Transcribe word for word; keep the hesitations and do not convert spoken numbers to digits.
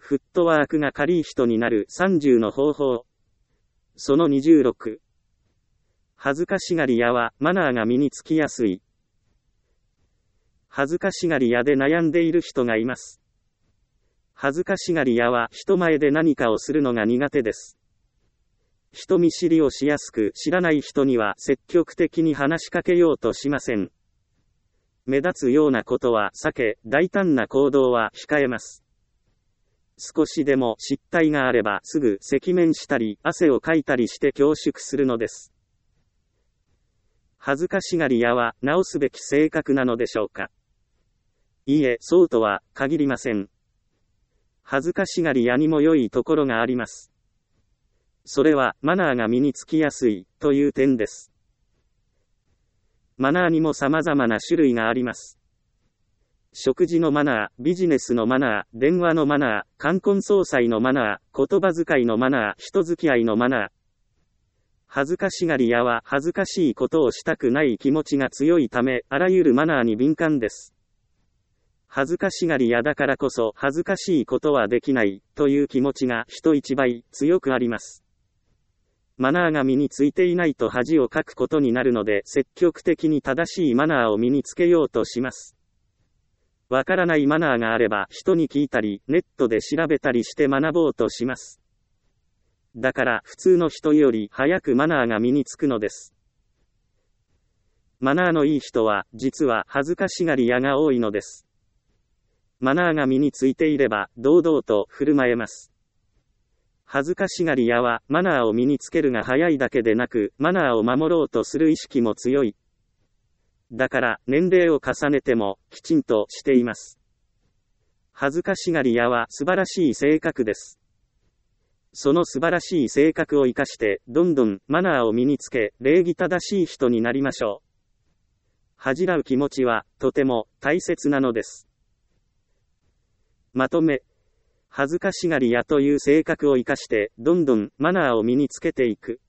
フットワークが軽い人になるさんじゅうの方法。そのにじゅうろく。恥ずかしがり屋はマナーが身につきやすい。恥ずかしがり屋で悩んでいる人がいます。恥ずかしがり屋は人前で何かをするのが苦手です。人見知りをしやすく、知らない人には積極的に話しかけようとしません。目立つようなことは避け、大胆な行動は控えます。少しでも失態があればすぐ赤面したり、汗をかいたりして恐縮するのです。恥ずかしがり屋は直すべき性格なのでしょうか。いいえ、そうとは限りません。恥ずかしがり屋にも良いところがあります。それはマナーが身につきやすいという点です。マナーにも様々な種類があります。食事のマナー、ビジネスのマナー、電話のマナー、冠婚葬祭のマナー、言葉遣いのマナー、人付き合いのマナー。恥ずかしがり屋は恥ずかしいことをしたくない気持ちが強いため、あらゆるマナーに敏感です。恥ずかしがり屋だからこそ恥ずかしいことはできないという気持ちが人一倍強くあります。マナーが身についていないと恥をかくことになるので、積極的に正しいマナーを身につけようとします。わからないマナーがあれば人に聞いたり、ネットで調べたりして学ぼうとします。だから普通の人より早くマナーが身につくのです。マナーのいい人は実は恥ずかしがり屋が多いのです。マナーが身についていれば堂々と振る舞えます。恥ずかしがり屋はマナーを身につけるが早いだけでなく、マナーを守ろうとする意識も強い。だから年齢を重ねてもきちんとしています。恥ずかしがり屋は素晴らしい性格です。その素晴らしい性格を生かしてどんどんマナーを身につけ、礼儀正しい人になりましょう。恥じらう気持ちはとても大切なのです。まとめ、恥ずかしがり屋という性格を生かしてどんどんマナーを身につけていく。